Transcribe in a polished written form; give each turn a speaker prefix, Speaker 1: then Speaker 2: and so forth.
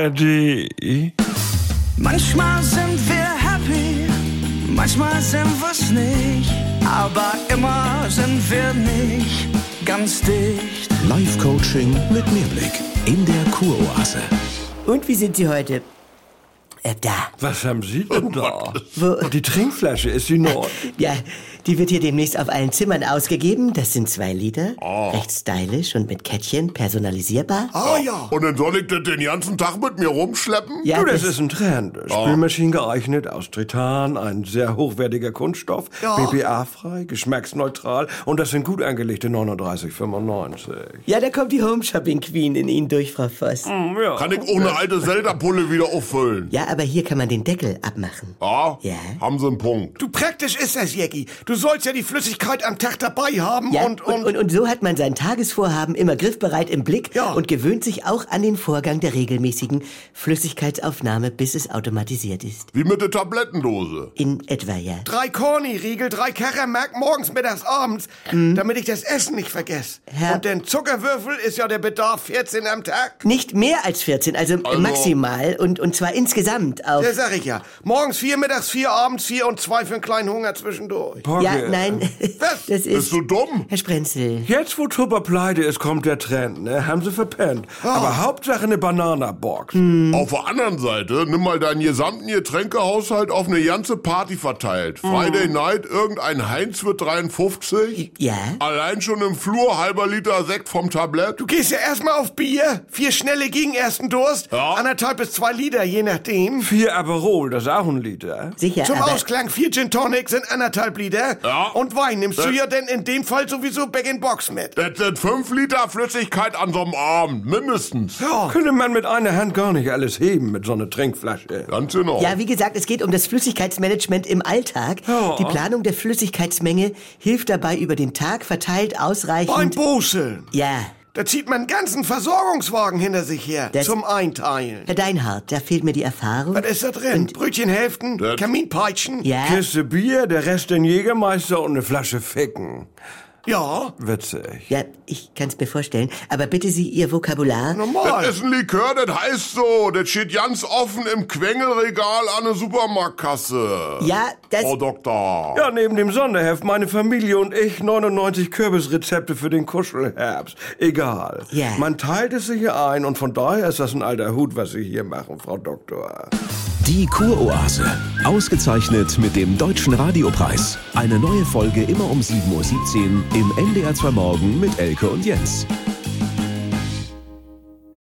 Speaker 1: ARD.
Speaker 2: Manchmal sind wir happy, manchmal sind wir's nicht, aber immer sind wir nicht ganz dicht.
Speaker 3: Live-Coaching mit Mehrblick in der Kuroase.
Speaker 4: Und wie sind Sie heute? Da.
Speaker 1: Was haben Sie denn da?
Speaker 4: Wo?
Speaker 1: Die Trinkflasche, ist sie neu?
Speaker 4: Ja, die wird hier demnächst auf allen Zimmern ausgegeben. Das sind 2 Liter. Recht stylisch und mit Kettchen, personalisierbar.
Speaker 5: Ja. Und dann soll ich das den ganzen Tag mit mir rumschleppen?
Speaker 4: Ja,
Speaker 1: Du, das ist ein Trend. Spülmaschinen geeignet, aus Tritan, ein sehr hochwertiger Kunststoff, BPA-frei, geschmacksneutral und das sind gut angelegte 39,95.
Speaker 4: Ja, da kommt die Home Shopping Queen in Ihnen durch, Frau Voss.
Speaker 1: Ja.
Speaker 5: Kann ich ohne alte Zelda-Pulle wieder auffüllen?
Speaker 4: Ja, aber hier kann man den Deckel abmachen.
Speaker 5: Ja?
Speaker 4: Ja.
Speaker 5: Haben Sie einen Punkt.
Speaker 6: Du, praktisch ist das, Jäcki. Du sollst ja die Flüssigkeit am Tag dabei haben
Speaker 4: Ja,
Speaker 6: und
Speaker 4: so hat man sein Tagesvorhaben immer griffbereit im Blick und gewöhnt sich auch an den Vorgang der regelmäßigen Flüssigkeitsaufnahme, bis es automatisiert ist.
Speaker 5: Wie mit der Tablettendose.
Speaker 4: In etwa, ja.
Speaker 6: 3 Corny-Riegel, 3 Karamark morgens, mittags, abends, damit ich das Essen nicht vergesse.
Speaker 4: Herr-
Speaker 6: Und den Zuckerwürfel ist ja der Bedarf 14 am Tag.
Speaker 4: Nicht mehr als 14, also maximal und zwar insgesamt auf...
Speaker 6: Das sag ich ja. Morgens 4, mittags 4, abends 4 und 2 für einen kleinen Hunger zwischendurch.
Speaker 4: Ja, nein,
Speaker 6: Was?
Speaker 4: das ist...
Speaker 5: Bist du dumm?
Speaker 4: Herr Sprenzel.
Speaker 1: Jetzt, wo Tupper pleite ist, kommt der Trend, ne? Haben sie verpennt. Aber Hauptsache eine Bananabox.
Speaker 5: Auf der anderen Seite, nimm mal deinen gesamten Getränkehaushalt auf eine ganze Party verteilt. Friday Night, irgendein Heinz für 53.
Speaker 4: Ja?
Speaker 5: Allein schon im Flur, halber Liter Sekt vom Tablett.
Speaker 6: Du gehst ja erstmal auf Bier, 4 schnelle gegen ersten Durst,
Speaker 5: Ja.
Speaker 6: 1,5 bis 2 Liter, je nachdem.
Speaker 1: 4 Aperol, das ist auch ein Liter.
Speaker 4: Sicher,
Speaker 6: Zum
Speaker 4: aber...
Speaker 6: Ausklang 4 Gin Tonic sind 1,5 Liter.
Speaker 5: Ja.
Speaker 6: Und Wein nimmst du ja denn in dem Fall sowieso Bag-in-Box mit.
Speaker 5: Das sind 5 Liter Flüssigkeit an so einem Abend, mindestens.
Speaker 6: Ja.
Speaker 1: Könnte man mit einer Hand gar nicht alles heben mit so einer Trinkflasche.
Speaker 5: Ganz genau.
Speaker 4: Ja, wie gesagt, es geht um das Flüssigkeitsmanagement im Alltag.
Speaker 1: Ja.
Speaker 4: Die Planung der Flüssigkeitsmenge hilft dabei, über den Tag verteilt
Speaker 6: Beim
Speaker 4: ausreichend...
Speaker 6: Boseln.
Speaker 4: Ja,
Speaker 6: Da zieht man einen ganzen Versorgungswagen hinter sich her.
Speaker 4: Das-
Speaker 6: Zum Einteilen.
Speaker 4: Herr Deinhardt, da fehlt mir die Erfahrung.
Speaker 6: Was ist da drin? Brötchenhälften,
Speaker 5: Das-
Speaker 6: Kaminpeitschen?
Speaker 4: Ja,
Speaker 1: Kiste Bier, der Rest den Jägermeister und eine Flasche Ficken.
Speaker 6: Ja,
Speaker 1: Witzig.
Speaker 4: ja, ich kann's mir vorstellen. Aber bitte Sie Ihr Vokabular...
Speaker 6: normal.
Speaker 5: Das ist ein Likör, das heißt so. Das steht ganz offen im Quengelregal an der Supermarktkasse.
Speaker 4: Ja, das...
Speaker 5: Frau Doktor.
Speaker 1: Ja, neben dem Sonderheft, meine Familie und ich 99 Kürbisrezepte für den Kuschelherbst. Egal.
Speaker 4: Ja.
Speaker 1: Man teilt es sich hier ein und von daher ist das ein alter Hut, was Sie hier machen, Frau Doktor.
Speaker 3: Die Kuroase. Ausgezeichnet mit dem Deutschen Radiopreis. Eine neue Folge immer um 7:17 Uhr im NDR 2 Morgen mit Elke und Jens.